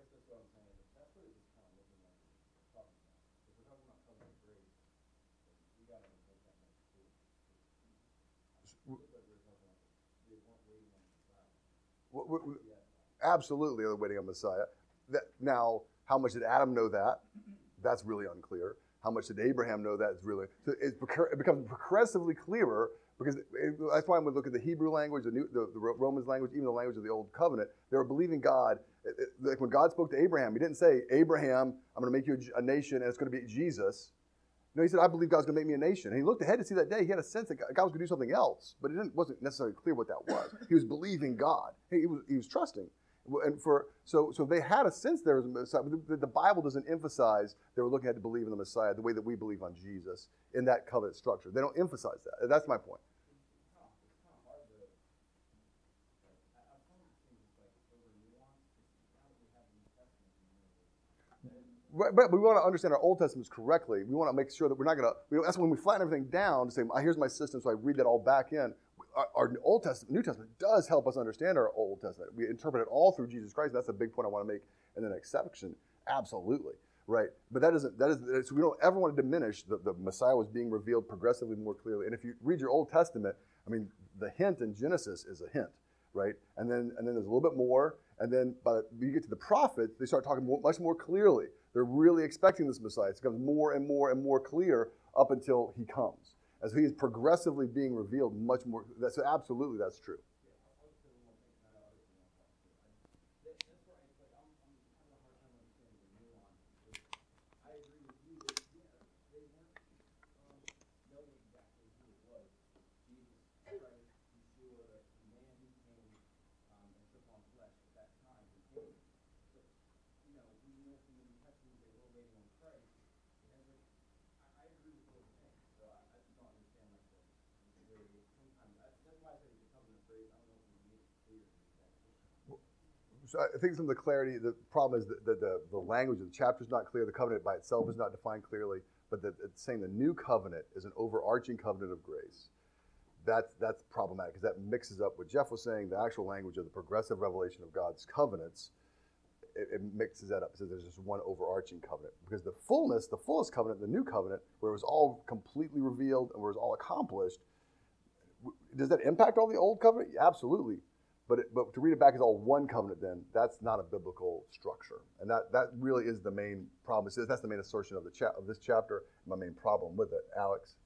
Absolutely, they're waiting on Messiah. Now, how much did Adam know that? That's really unclear. How much did Abraham know that? Is really so it becomes progressively clearer. Because that's why when we look at the Hebrew language, the Romans language, even the language of the Old Covenant, they were believing God. Like when God spoke to Abraham, he didn't say, Abraham, I'm going to make you a nation and it's going to be Jesus. No, he said, I believe God's going to make me a nation. And he looked ahead to see that day. He had a sense that God was going to do something else, but it wasn't necessarily clear what that was. He was believing God. He was trusting. And so they had a sense there was a Messiah. But the Bible doesn't emphasize they were looking at to believe in the Messiah the way that we believe on Jesus in that covenant structure. They don't emphasize that. That's my point. But we want to understand our Old Testaments correctly. We want to make sure that we're not going to. That's when we flatten everything down to say, here's my system, so I read that all back in. Our Old Testament, New Testament does help us understand our Old Testament. We interpret it all through Jesus Christ. That's a big point I want to make in the next section. Absolutely, right? But so we don't ever want to diminish the Messiah was being revealed progressively more clearly. And if you read your Old Testament, I mean, the hint in Genesis is a hint, right? And then there's a little bit more. And then you get to the prophets, they start talking much more clearly. They're really expecting this Messiah. It becomes more and more and more clear up until he comes. As he is progressively being revealed much more. So absolutely, that's true. So I think some of the clarity, the problem is that the language of the chapter is not clear. The covenant by itself is not defined clearly. But it's saying the new covenant is an overarching covenant of grace. That's problematic because that mixes up what Jeff was saying, the actual language of the progressive revelation of God's covenants. It mixes that up. It says there's just one overarching covenant. Because the fullest covenant, the new covenant, where it was all completely revealed and where it was all accomplished, does that impact all the old covenant? Absolutely. But to read it back as all one covenant, then that's not a biblical structure, and that really is the main problem. That's the main assertion of this chapter. My main problem with it, Alex.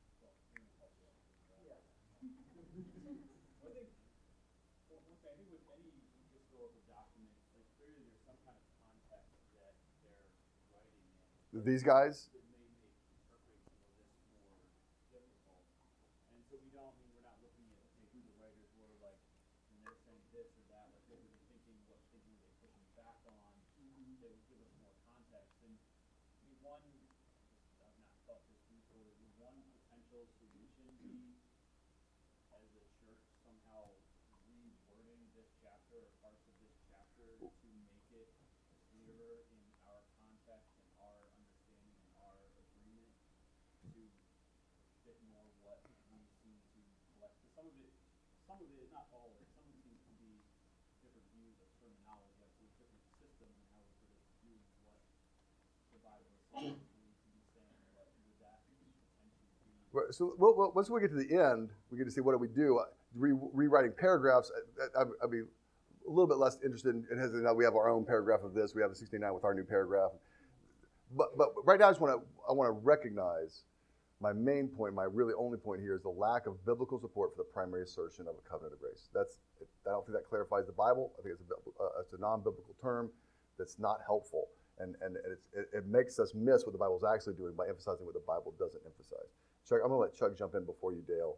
I think with any historical document, clearly there's some kind of context that they're writing in. These guys. That may make interpreting some of this more difficult, and so we're not looking at who the writers were like. They're saying this or that, like what were they thinking, what thinking were they pushing back on, that would give us more context. And I mean, I've not thought this before, would one potential solution be, as a church, somehow rewording this chapter or parts of this chapter to make it clearer in our context and our understanding and our agreement to fit more what we seem to collect? Because some of it, not all of it, some of it seems to be different views of terminology, like with different systems and how we're sort of viewing what the Bible is saying, to be saying, what would that potentially be? So once we get to the end, we get to see what do we do. Rewriting paragraphs. I mean, a little bit less interested in it. Now we have our own paragraph of this. We have the 69 with our new paragraph. But right now, I want to recognize my main point, my really only point here is the lack of biblical support for the primary assertion of a covenant of grace. I don't think that clarifies the Bible. I think it's a non-biblical term that's not helpful, and it makes us miss what the Bible's actually doing by emphasizing what the Bible doesn't emphasize. Chuck, I'm going to let Chuck jump in before you, Dale.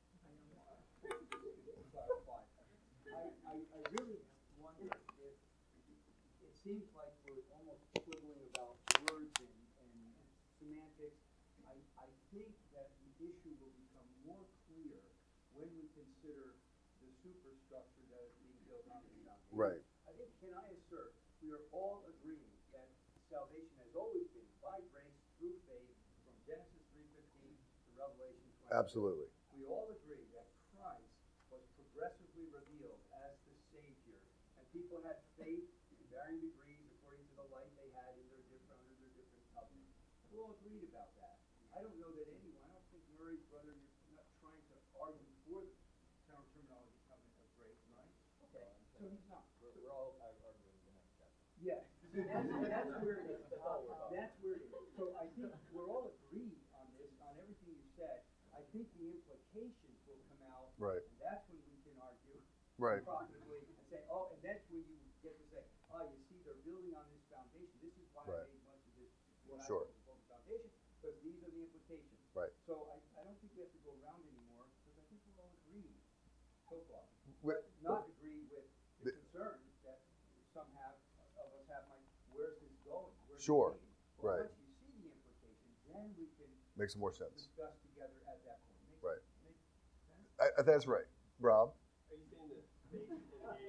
I really wonder if it seems like we're almost quibbling about words and semantics. I think that the issue will become more clear when we consider the superstructure that is being built on this foundation. Right. I think, can I assert, we are all agreeing that salvation has always been by grace through faith from Genesis 3:15 to Revelation 20. Absolutely. We all agree that Christ was progressively revealed as the Savior, and people had faith in varying degrees according to the light they had in under their different covenants. We all agreed about that. I don't know that anyone, I don't think Murray, brother, you're not trying to argue for the terminology covenant of grace, right? Okay, so he's not. We're all arguing the next chapter. Yeah, that's where it is. That's where it is. So I think we're all agreed on this, on everything you said. I think the implications will come out. Right. And that's when we can argue. Right. Profitably and say, oh, and that's when you get to say, oh, you see, they're building on this foundation. This is why Right. I made much of this. What Sure. I call the foundation, because these are the implications. Right. So I don't think we have to go around anymore, because I think we're all agreed so far. We're- Not agree with the concern that some have, of us have, like, where's this going? Where's it Sure. leading? Right. Once you see the implications, then we can Makes more sense. discuss together at that point. Right. Make sense? I think that's right. Rob? Are you saying that faith in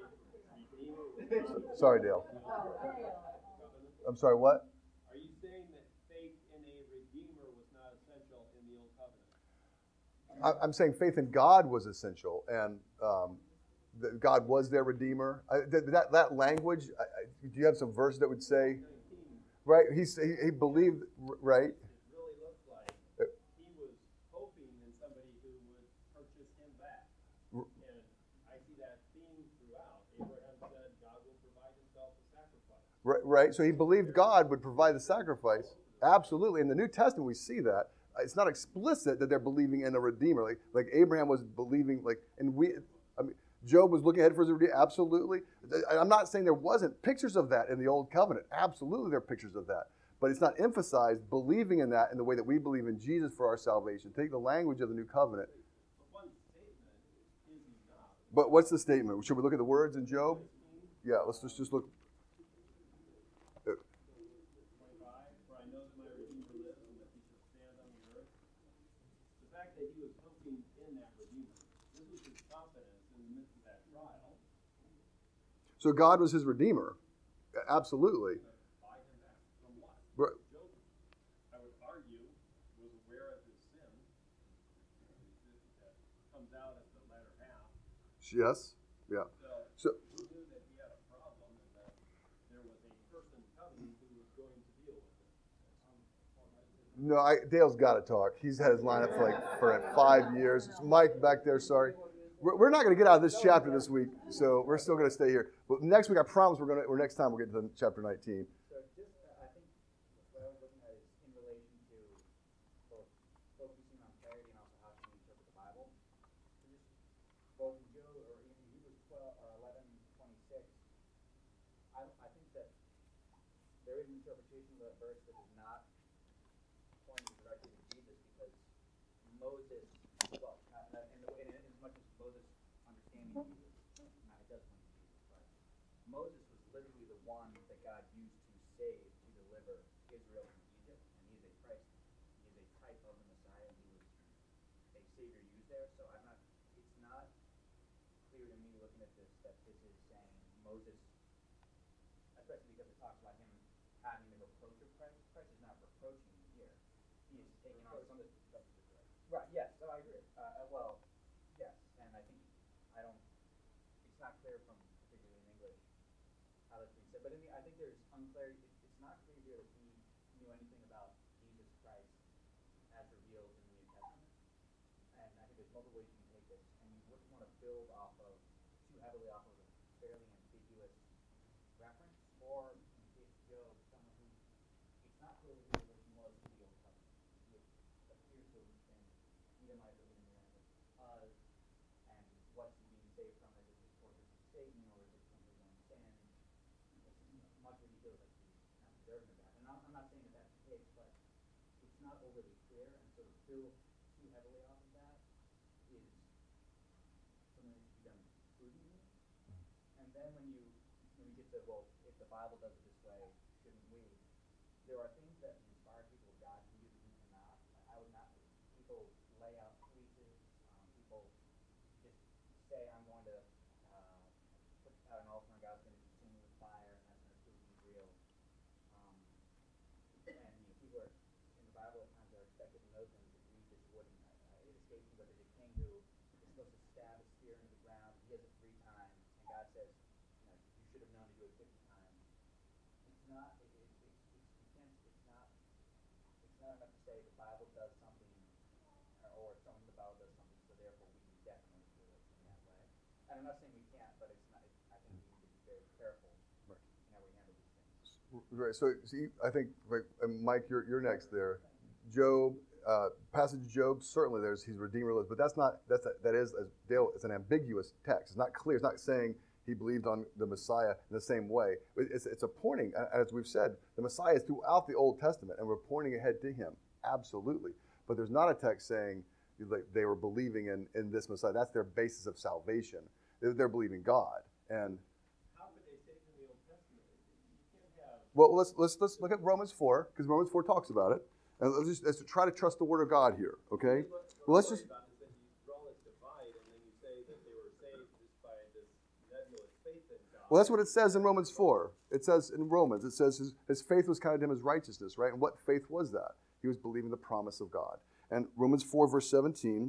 a redeemer was Sorry, Dale. I'm sorry, what? Are you saying that faith in a redeemer was not essential in the old covenant? I'm saying faith in God was essential, and that God was their redeemer. That language. Do you have some verse that would say, 19, right? He believed, right? it really looks like he was hoping in somebody who would purchase him back. And I see that theme throughout. Abraham said, God will provide himself a sacrifice. Right. So he believed God would provide the sacrifice. Absolutely. In the New Testament, we see that. It's not explicit that they're believing in a redeemer, like Abraham was believing, Job was looking ahead for his redeemer. Absolutely. I'm not saying there wasn't pictures of that in the Old Covenant. Absolutely, there are pictures of that. But it's not emphasized believing in that in the way that we believe in Jesus for our salvation. Take the language of the New Covenant. But one statement is he's not. But what's the statement? Should we look at the words in Job? Yeah, let's just look. 25, for I know that my Redeemer lives and that he shall stand on the earth. The fact that he was hoping in that Redeemer, this was his confidence in the midst of that trial. So God was his redeemer. Absolutely. Buy him back from what? Right. Job, I would argue, was aware of his sin. That comes out at the latter half. Yes. Yeah. So So he knew that he had a problem and that there was a person coming who was going to deal with it. no, Dale's got to talk. He's had his lineup for 5 years. Mike back there. Sorry. We're not going to get out of this chapter this week, so we're still going to stay here. But next week, I promise next time we'll get to chapter 19. So just, I think what I was looking at is in relation to both focusing on clarity and also how to interpret the Bible. So just both in Job or in Hebrews 12 or 11:26, I think that there is an interpretation of that verse that is not pointing directly to Jesus because Moses, well, in as much as Moses understanding Jesus, it does point to Jesus, but Moses was literally the one that God used to save, to deliver Israel from Egypt, and he is a Christ. He is a type of the Messiah, and he was a Savior used there. So it's not clear to me looking at this that this is saying Moses, especially because it talks about him having the reproach of Christ. Christ is not reproaching him here. He is taking on some of the right. Yes, so I agree. Well, yes, and I think it's not clear from particularly in English how that's being said. But I think there's unclarity. It's not clear here that he knew anything about Jesus Christ as revealed in the New Testament. And I think there's multiple ways you can take this, and you wouldn't want to build too heavily off of a fairly ambiguous feels like he's kind of observant of that. And I'm not saying that that's the case, but it's not overly clear, and so to build too heavily off of that is something that should be done prudently. And then when you get to, well, if the Bible does it this way, shouldn't we? There are things that the inspired people of God can do that we cannot. I would not. People lay out fleeces. People just say, "I'm going to put out an altar, and God's going to consume me with fire, and that's going to prove me real." And people are in the Bible at times are expected to know things that we just wouldn't. It escapes me, but there's a king who is supposed to stab a spear into the ground. He has it 3 times, and God says, "You should have known to do it 50 times." It's not. It's not enough to say the Bible does something, or some of the Bible does something, so therefore we can definitely do it in that way. And I'm not saying we can't, but it's not. I think we need to be very careful in how we handle these things. Right. So see, I think, and Mike, you're next there. Job, passage of Job, certainly he's redeemerless, but that is, as Dale, it's an ambiguous text. It's not clear. It's not saying he believed on the Messiah in the same way. It's a pointing, as we've said, the Messiah is throughout the Old Testament, and we're pointing ahead to him, absolutely. But there's not a text saying they were believing in this Messiah. That's their basis of salvation. They're believing God. And How could they say from the Old Testament? You can't have. well, let's look at Romans 4, because Romans 4 talks about it, and let's try to trust the Word of God here. Okay. Well, let's just. About is that you draw this divide, and then you say that they were saved just by this nebulous faith in God. Well, that's what it says in Romans 4. It says in Romans, it says his faith was counted to him as righteousness, right? And what faith was that? He was believing the promise of God. And Romans 4, verse 17,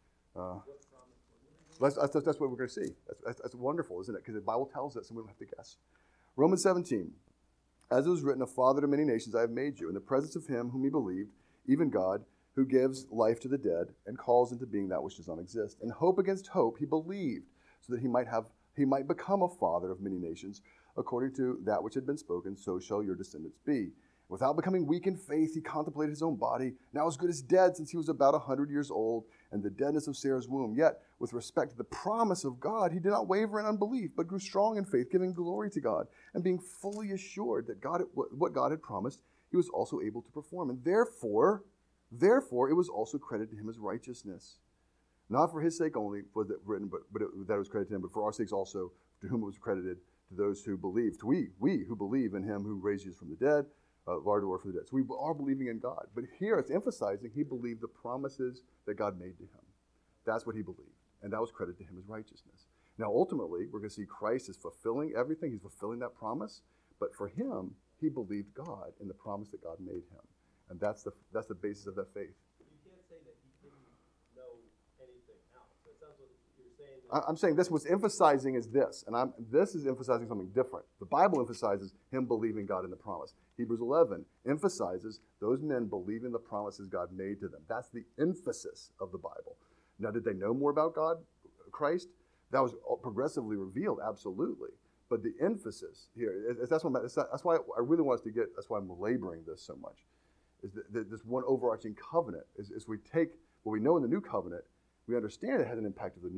that's what we're going to see. That's wonderful, isn't it? Because the Bible tells us, and we don't have to guess. Romans 17, as it was written, a father to many nations I have made you, in the presence of him whom he believed, even God, who gives life to the dead and calls into being that which does not exist. In hope against hope, he believed, so that he might become a father of many nations, according to that which had been spoken, so shall your descendants be. Without becoming weak in faith, he contemplated his own body, now as good as dead, since he was about 100 years old, and the deadness of Sarah's womb. Yet, with respect to the promise of God, he did not waver in unbelief, but grew strong in faith, giving glory to God, and being fully assured that what God had promised, he was also able to perform. And therefore, it was also credited to him as righteousness. Not for his sake only was it written, but that it was credited to him, but for our sakes also, to whom it was credited, to those who believed. We who believe in him who raised Jesus from the dead, large reward for the dead. So we are believing in God. But here it's emphasizing he believed the promises that God made to him. That's what he believed. And that was credited to him as righteousness. Now, ultimately, we're going to see Christ is fulfilling everything. He's fulfilling that promise. But for him, he believed God in the promise that God made him. And that's the basis of that faith. You can't say that he didn't know anything else. It sounds like you're saying that. I'm saying this was emphasizing is this, and this is emphasizing something different. The Bible emphasizes him believing God in the promise. Hebrews 11 emphasizes those men believing the promises God made to them. That's the emphasis of the Bible. Now, did they know more about God, Christ? That was progressively revealed, absolutely. But the emphasis here, that's why I really want us to get, that's why I'm belaboring this so much, is that this one overarching covenant is we take what we know in the new covenant, we understand it has an impact of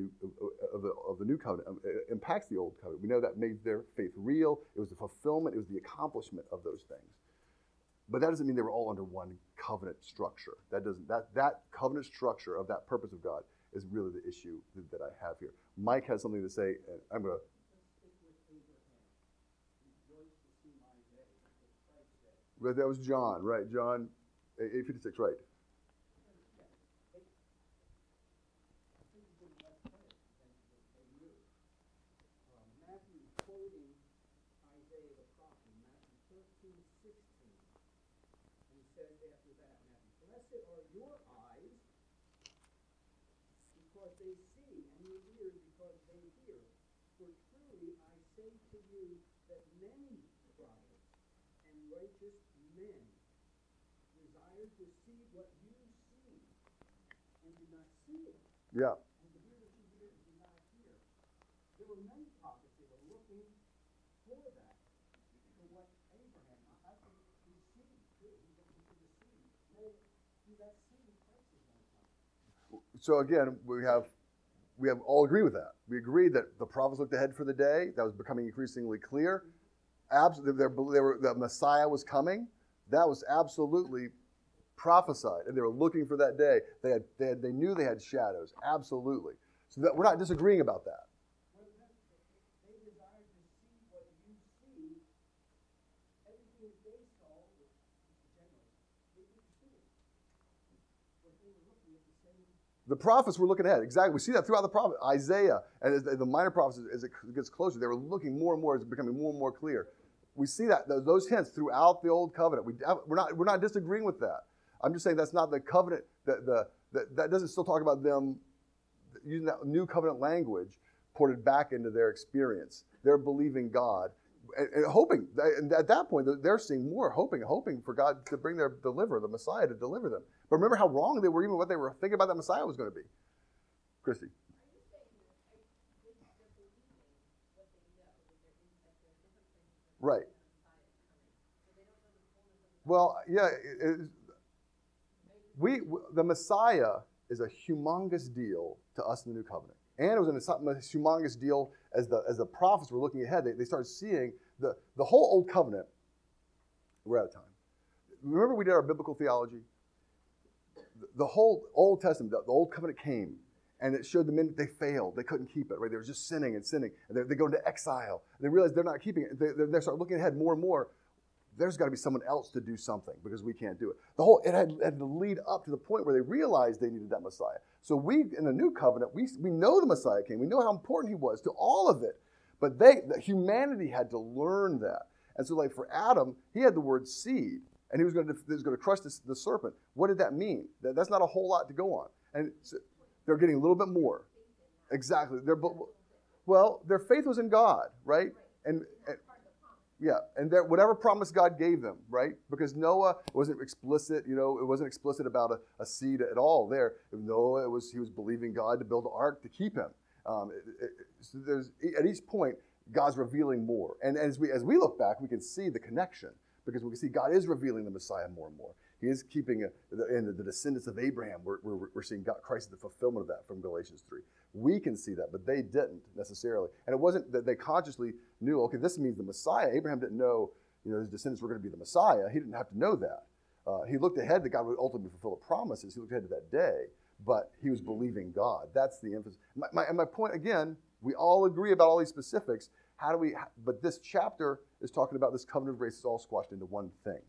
the new covenant. It impacts the old covenant. We know that made their faith real. It was the fulfillment. It was the accomplishment of those things. But that doesn't mean they were all under one covenant structure. That covenant structure of that purpose of God is really the issue that I have here. Mike has something to say, and I'm going to. Right, that was John, right? John 8:56, right? Matthew quoting Isaiah the prophet, Matthew 13:16. And he says after that, Matthew, blessed are your eyes because they see, and your ears because they hear. For truly I say to you that many prophets and righteous men desire to see what you see and did not see it. Yeah. And to hear what you hear and did not hear. There were many prophets that were looking for that, for what Abraham, I think he's seed too. He's looking for the seed. Through that seed, Christ is going to come. So again, we have all agree with that. We agree that the prophets looked ahead for the day. That was becoming increasingly clear. absolutely, the Messiah was coming. That was absolutely prophesied, and they were looking for that day. They knew they had shadows, absolutely. So that we're not disagreeing about that. Well, they desire to see what you see. Everything that they saw, generally, they didn't see it. But they were looking at the same. The prophets were looking ahead. Exactly. We see that throughout the prophet. Isaiah and as the minor prophets, as it gets closer, they were looking more and more. It's becoming more and more clear. We see that those hints throughout the Old Covenant. We're not disagreeing with that. I'm just saying that's not the covenant. That doesn't still talk about them using that new covenant language ported back into their experience. They're believing God and hoping. And at that point, they're seeing more, hoping for God to bring their deliverer, the Messiah, to deliver them. But remember how wrong they were, even what they were thinking about that Messiah was going to be. Christy. Right. Well, yeah, the Messiah is a humongous deal to us in the New Covenant. And it was a humongous deal as the prophets were looking ahead. They started seeing the whole Old Covenant. We're out of time. Remember we did our biblical theology? The whole Old Testament, the Old Covenant came, and it showed the men they failed. They couldn't keep it, right? They were just sinning. And they go into exile. They realize they're not keeping it. They start looking ahead more and more. There's got to be someone else to do something because we can't do it. It had to lead up to the point where they realized they needed that Messiah. So we, in the New Covenant, we know the Messiah came. We know how important he was to all of it. But humanity had to learn that. And so like for Adam, he had the word seed, and he was going to crush the serpent. What did that mean? That's not a whole lot to go on. And so they're getting a little bit more. Exactly. Their faith was in God, right? And whatever promise God gave them, right? Because Noah wasn't explicit, it wasn't explicit about a seed at all there. Noah, he was believing God to build an ark to keep him. So at each point, God's revealing more. And as we look back, we can see the connection because we can see God is revealing the Messiah more and more. He is keeping the descendants of Abraham. We're seeing God, Christ is the fulfillment of that from Galatians 3. We can see that, but they didn't necessarily. And it wasn't that they consciously knew, okay, this means the Messiah. Abraham didn't know, his descendants were going to be the Messiah. He didn't have to know that. He looked ahead that God would ultimately fulfill the promises. He looked ahead to that day, but he was believing God. That's the emphasis. My point, again, we all agree about all these specifics. But this chapter is talking about this covenant of grace is all squashed into one thing.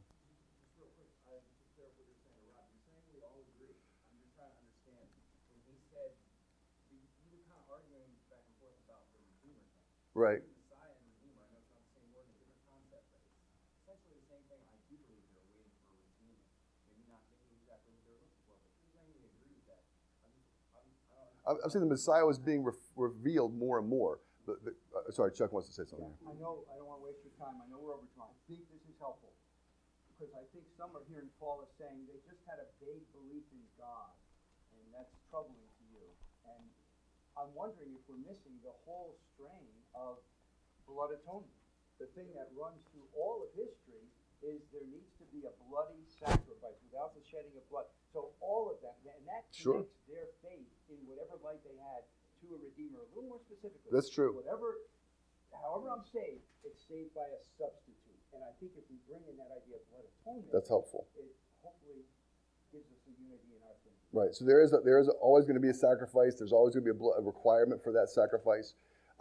Right. Messiah and Redeemer, I know it's not the same word, a different concept, but it's essentially the same thing. I do believe they're waiting for a Redeemer. Maybe not exactly what they're looking for, but who's going to agree with that? I'm saying the Messiah was being revealed more and more. Sorry, Chuck wants to say something. I know, I don't want to waste your time. I know we're over time. I think this is helpful because I think some are hearing Paul is saying they just had a vague belief in God, and that's troubling to you. And I'm wondering if we're missing the whole strain of blood atonement. The thing that runs through all of history is there needs to be a bloody sacrifice without the shedding of blood. So all of that, and that connects their faith in whatever light they had to a Redeemer. A little more specifically. That's true. However I'm saved, it's saved by a substitute. And I think if we bring in that idea of blood atonement, that's helpful. It hopefully gives us a unity in our thinking. Right. So there is always going to be a sacrifice. There's always going to be a requirement for that sacrifice.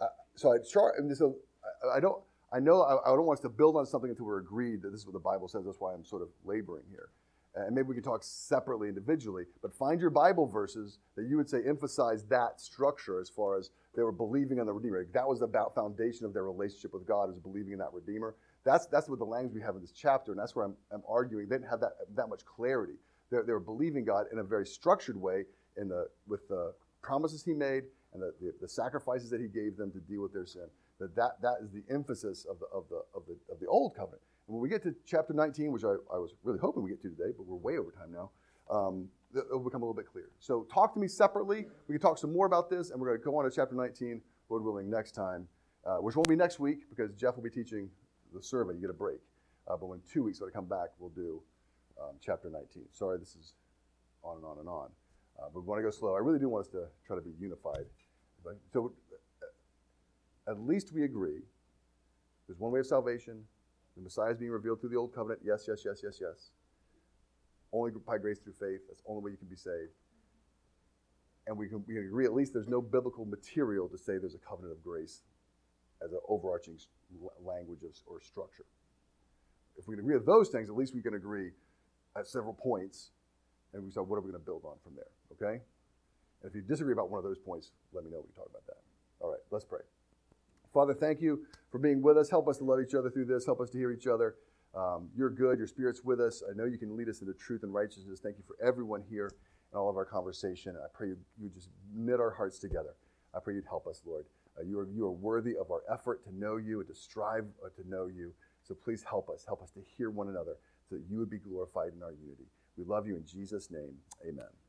I don't want us to build on something until we're agreed that this is what the Bible says. That's why I'm sort of laboring here. And maybe we can talk separately, individually, but find your Bible verses that you would say emphasize that structure as far as they were believing on the Redeemer. That was the foundation of their relationship with God, is believing in that Redeemer. That's what the language we have in this chapter, and that's where I'm arguing. They didn't have that much clarity. They were believing God in a very structured way with the promises he made and the sacrifices that he gave them to deal with their sin. That is the emphasis of the Old Covenant. And when we get to chapter 19, which I was really hoping we get to today, but we're way over time now, it'll become a little bit clearer. So talk to me separately. We can talk some more about this, and we're going to go on to chapter 19, Lord willing, next time, which won't be next week because Jeff will be teaching the survey. You get a break. But in 2 weeks, when I come back, we'll do chapter 19. Sorry, this is on and on and on. But we want to go slow. I really do want us to try to be unified. So at least we agree There's one way of salvation. The Messiah is being revealed through the old covenant. Yes, yes, yes, yes, yes. Only by grace through faith. That's the only way you can be saved. And we can agree at least there's no biblical material to say there's a covenant of grace as an overarching language or structure. If we can agree with those things, at least we can agree at several points, and we say, what are we going to build on from there, okay? And if you disagree about one of those points, let me know. We can talk about that. All right, let's pray. Father, thank you for being with us. Help us to love each other through this. Help us to hear each other. You're good. Your Spirit's with us. I know you can lead us into truth and righteousness. Thank you for everyone here and all of our conversation. I pray you just knit our hearts together. I pray you'd help us, Lord. You are worthy of our effort to know you and to strive to know you. So please help us. Help us to hear one another so that you would be glorified in our unity. We love you in Jesus' name. Amen.